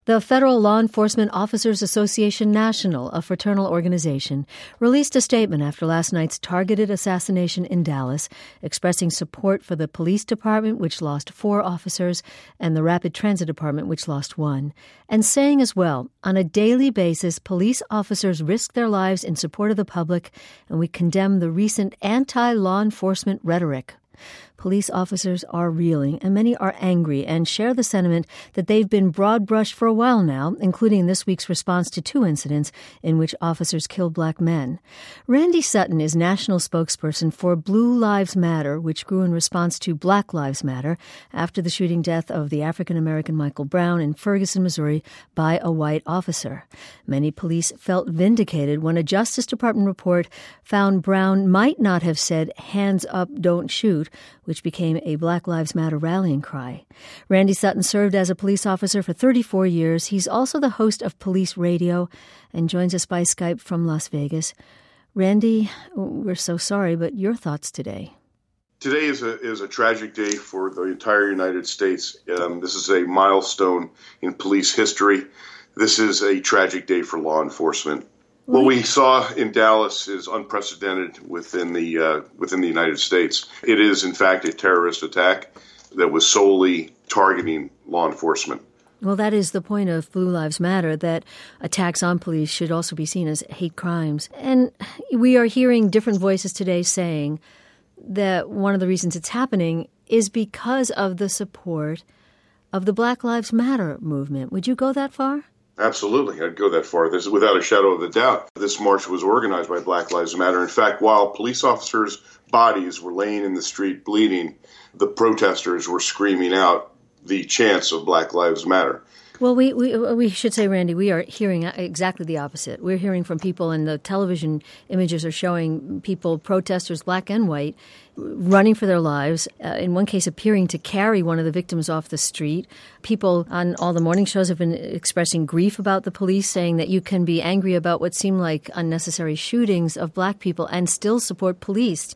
The Federal Law Enforcement Officers Association National, a fraternal organization, released a statement after last night's targeted assassination in Dallas, expressing support for the police department, which lost 4 officers, and the Rapid Transit Department, which lost 1, and saying as well, on a daily basis, police officers risk their lives in support of the public, and we condemn the recent anti-law enforcement rhetoric. Police officers are reeling, and many are angry and share the sentiment that they've been broad-brushed for a while now, including this week's response to 2 incidents in which officers killed black men. Randy Sutton is national spokesperson for Blue Lives Matter, which grew in response to Black Lives Matter after the shooting death of the African-American Michael Brown in Ferguson, Missouri, by a white officer. Many police felt vindicated when a Justice Department report found Brown might not have said, "Hands up, don't shoot," which became a Black Lives Matter rallying cry. Randy Sutton served as a police officer for 34 years. He's also the host of Police Radio and joins us by Skype from Las Vegas. Randy, we're so sorry, but your thoughts today? Today is a tragic day for the entire United States. This is a milestone in police history. This is a tragic day for law enforcement. What we saw in Dallas is unprecedented within the United States. It is, in fact, a terrorist attack that was solely targeting law enforcement. Well, that is the point of Blue Lives Matter, that attacks on police should also be seen as hate crimes. And we are hearing different voices today saying that one of the reasons it's happening is because of the support of the Black Lives Matter movement. Would you go that far? Absolutely. I'd go that far. This is without a shadow of a doubt. This march was organized by Black Lives Matter. In fact, while police officers' bodies were laying in the street bleeding, the protesters were screaming out the chants of Black Lives Matter. Well, we should say, Randy, we are hearing exactly the opposite. We're hearing from people, and the television images are showing people, protesters, black and white, running for their lives, in one case appearing to carry one of the victims off the street. People on all the morning shows have been expressing grief about the police, saying that you can be angry about what seem like unnecessary shootings of black people and still support police.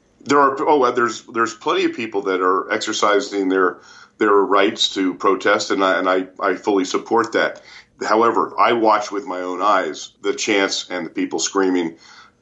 There's plenty of people that are exercising their rights to protest, and I fully support that. However, I watched with my own eyes the chants and the people screaming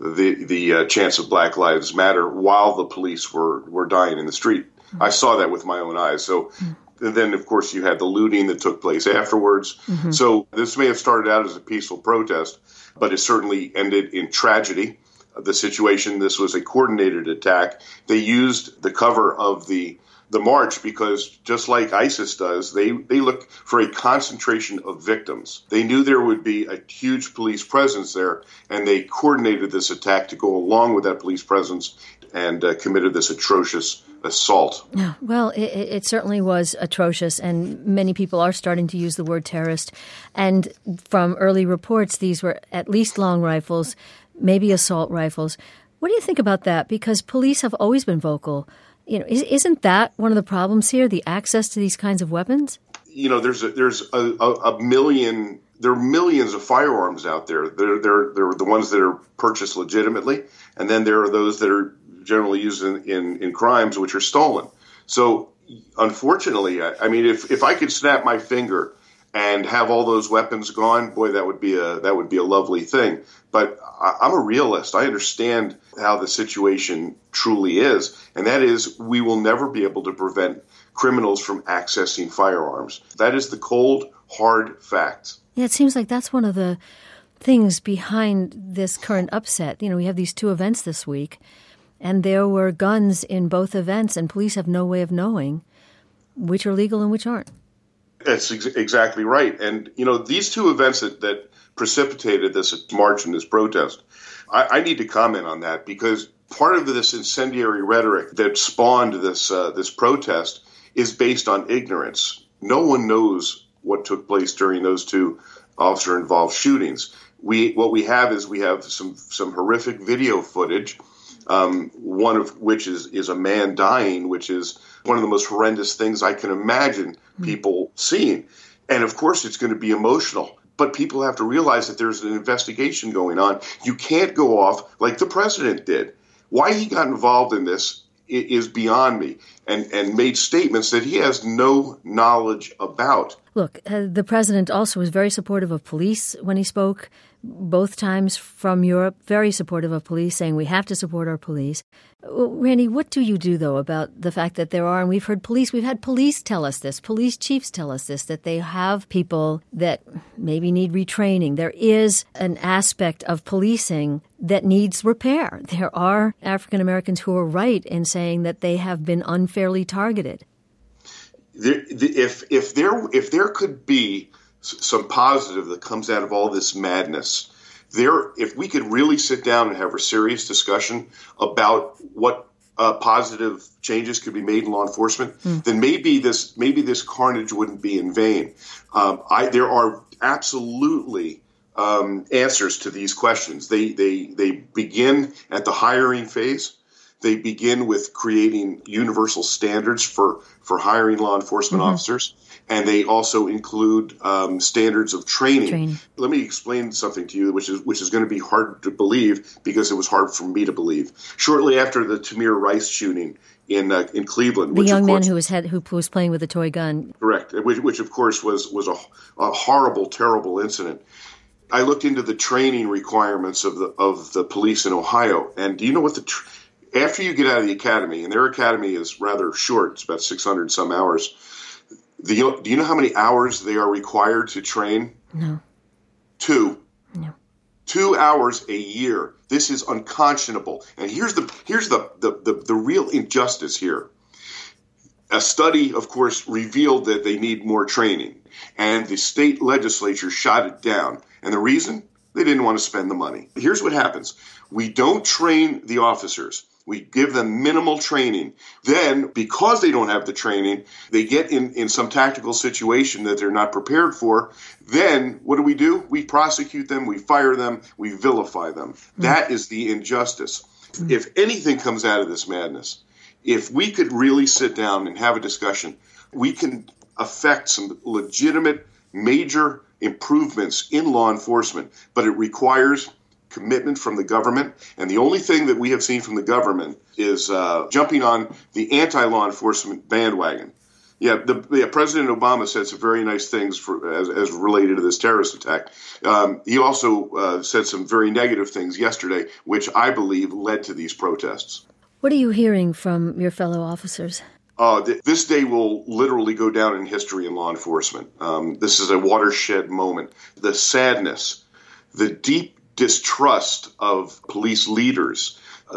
the chants of Black Lives Matter while the police were dying in the street. Mm-hmm. I saw that with my own eyes. So then, of course, you had the looting that took place afterwards. Mm-hmm. So this may have started out as a peaceful protest, but it certainly ended in tragedy. The situation, this was a coordinated attack. They used the cover of the march because, just like ISIS does, they look for a concentration of victims. They knew there would be a huge police presence there, and they coordinated this attack to go along with that police presence and committed this atrocious assault. Yeah, well, it certainly was atrocious, and many people are starting to use the word terrorist. And from early reports, these were at least long rifles, maybe assault rifles. What do you think about that? Because police have always been vocal. You know, isn't that one of the problems here, the access to these kinds of weapons? You know, there are millions of firearms out there. They're the ones that are purchased legitimately, and then there are those that are generally used in crimes, which are stolen. So, unfortunately, I mean, if I could snap my finger and have all those weapons gone, boy, that would be a lovely thing. But I'm a realist. I understand how the situation truly is, and that is we will never be able to prevent criminals from accessing firearms. That is the cold, hard fact. Yeah, it seems like that's one of the things behind this current upset. You know, we have these 2 events this week, and there were guns in both events, and police have no way of knowing which are legal and which aren't. That's exactly right. And, you know, these 2 events that precipitated this march and this protest, I need to comment on that because part of this incendiary rhetoric that spawned this protest is based on ignorance. No one knows what took place during those 2 officer-involved shootings. What we have some horrific video footage, one of which is a man dying, which is one of the most horrendous things I can imagine people seeing. And of course, it's going to be emotional. But people have to realize that there's an investigation going on. You can't go off like the president did. Why he got involved in this is beyond me, and made statements that he has no knowledge about. Look, the president also was very supportive of police when he spoke, both times from Europe, very supportive of police, saying we have to support our police. Randy, what do you do, though, about the fact that there are, and we've had police tell us this, police chiefs tell us this, that they have people that maybe need retraining. There is an aspect of policing that needs repair. There are African Americans who are right in saying that they have been unfairly targeted. If there could be some positive that comes out of all this madness, if we could really sit down and have a serious discussion about what positive changes could be made in law enforcement, then maybe this carnage wouldn't be in vain. There are absolutely answers to these questions. They begin at the hiring phase. They begin with creating universal standards for hiring law enforcement officers, and they also include standards of training. Let me explain something to you, which is going to be hard to believe because it was hard for me to believe. Shortly after the Tamir Rice shooting in Cleveland, the young man who was playing with a toy gun, correct, which of course was a horrible, terrible incident. I looked into the training requirements of the police in Ohio, and do you know what after you get out of the academy, and their academy is rather short, it's about 600 some hours. Do you know how many hours they are required to train? No. 2. No. 2 hours a year. This is unconscionable. And here's the real injustice here. A study, of course, revealed that they need more training, and the state legislature shot it down. And the reason? They didn't want to spend the money. Here's what happens. We don't train the officers. We give them minimal training. Then, because they don't have the training, they get in some tactical situation that they're not prepared for. Then, what do? We prosecute them, we fire them, we vilify them. That is the injustice. If anything comes out of this madness, if we could really sit down and have a discussion, we can affect some legitimate, major improvements in law enforcement, but it requires commitment from the government. And the only thing that we have seen from the government is jumping on the anti-law enforcement bandwagon. President Obama said some very nice things as related to this terrorist attack. He also said some very negative things yesterday, which I believe led to these protests. What are you hearing from your fellow officers? This day will literally go down in history in law enforcement. This is a watershed moment. The sadness, the deep distrust of police leaders,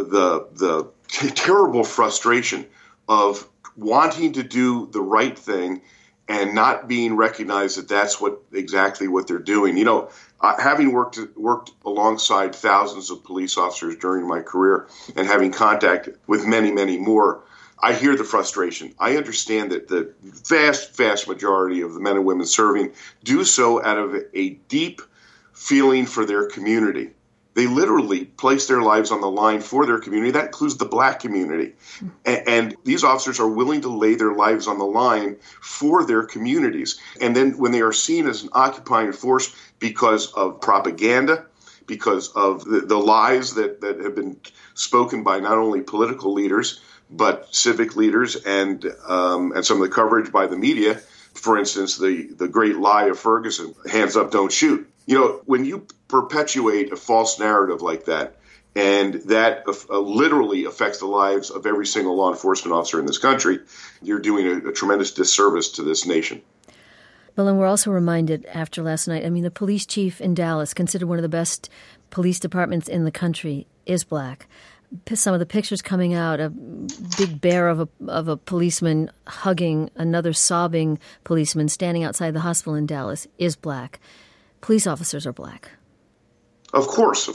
the terrible frustration of wanting to do the right thing and not being recognized that that's exactly what they're doing. You know, having worked alongside thousands of police officers during my career and having contact with many, many more, I hear the frustration. I understand that the vast, vast majority of the men and women serving do so out of a deep feeling for their community. They literally place their lives on the line for their community. That includes the black community. And these officers are willing to lay their lives on the line for their communities. And then when they are seen as an occupying force because of propaganda, because of the lies that have been spoken by not only political leaders, but civic leaders and some of the coverage by the media, for instance, the great lie of Ferguson, hands up, don't shoot. You know, when you perpetuate a false narrative like that, and that literally affects the lives of every single law enforcement officer in this country, you're doing a tremendous disservice to this nation. Well, and we're also reminded after last night, I mean, the police chief in Dallas, considered one of the best police departments in the country, is black. Some of the pictures coming out, a big bear of a policeman hugging another sobbing policeman standing outside the hospital in Dallas, is black. Police officers are black. Of course.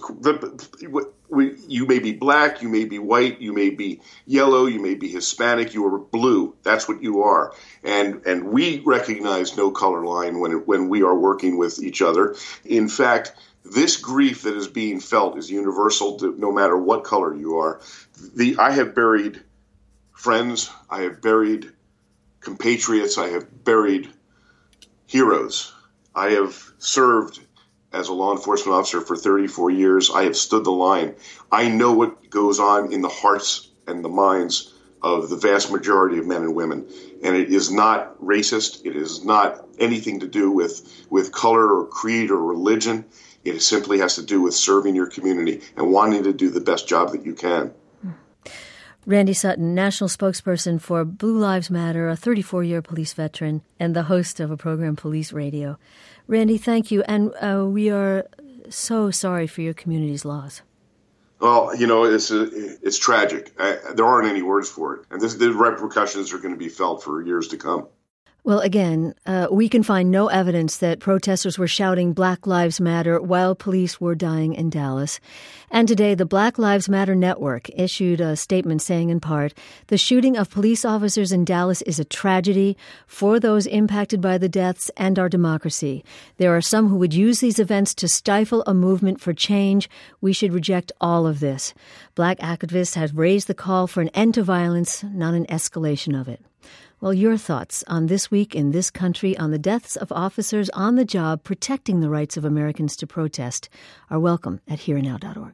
You may be black, you may be white, you may be yellow, you may be Hispanic, you are blue. That's what you are. And we recognize no color line when we are working with each other. In fact, this grief that is being felt is universal no matter what color you are. I have buried friends, I have buried compatriots, I have buried heroes. I have served as a law enforcement officer for 34 years. I have stood the line. I know what goes on in the hearts and the minds of the vast majority of men and women. And it is not racist. It is not anything to do with color or creed or religion. It simply has to do with serving your community and wanting to do the best job that you can. Randy Sutton, national spokesperson for Blue Lives Matter, a 34-year police veteran, and the host of a program, Police Radio. Randy, thank you. And we are so sorry for your community's loss. Well, it's tragic. There aren't any words for it. And the repercussions are going to be felt for years to come. Well, again, we can find no evidence that protesters were shouting Black Lives Matter while police were dying in Dallas. And today, the Black Lives Matter Network issued a statement saying, in part, the shooting of police officers in Dallas is a tragedy for those impacted by the deaths and our democracy. There are some who would use these events to stifle a movement for change. We should reject all of this. Black activists have raised the call for an end to violence, not an escalation of it. Well, your thoughts on this week in this country, on the deaths of officers on the job protecting the rights of Americans to protest, are welcome at hereandnow.org.